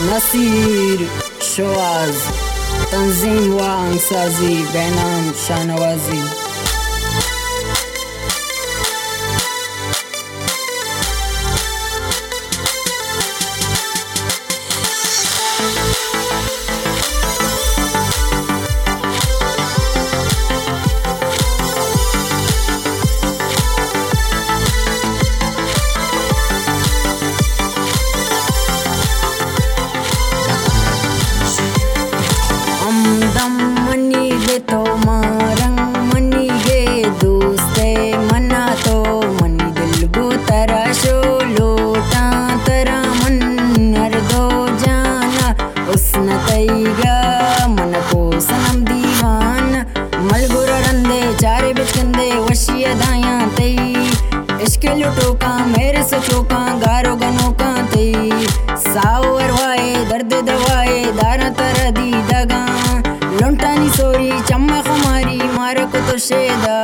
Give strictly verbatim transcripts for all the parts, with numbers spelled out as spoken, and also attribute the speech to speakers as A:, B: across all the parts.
A: नसीर शवाज तंजीम व अंगसाजी बेनाम शाहनवाजी। तो मारंग मनी गे दोस्ते मना तो मनी दिल बो तराशो लोटा तरा मन हर दो जाना उसने तईगा मन को सनम दीवान मलगुर रंदे चारे बिचकंदे वशिया दाया तई इश्क लुटो का मेरे सचो का गारो गनो का तई साओ अरवाए दर्द दवाए दारा तरा दी दगा लुंटानी सोरी चम्मा खमारी मारा को तो शेदा।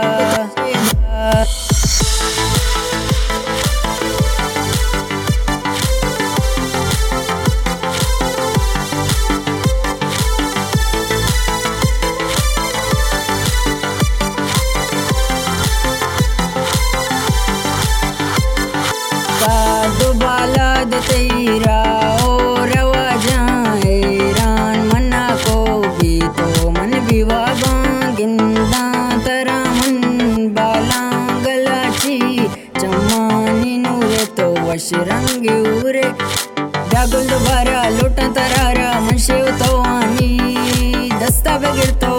A: का दुबाला दे तेरा ओ रवा जाए रान मना को भी तो मन विवागा गिंदा तरा मन बाला गलाची चम्मानी नूरे तो वश रंग उरे डागुल दोबारा लोटा तरारा मनशे तो आनी दस्ता बगिर तो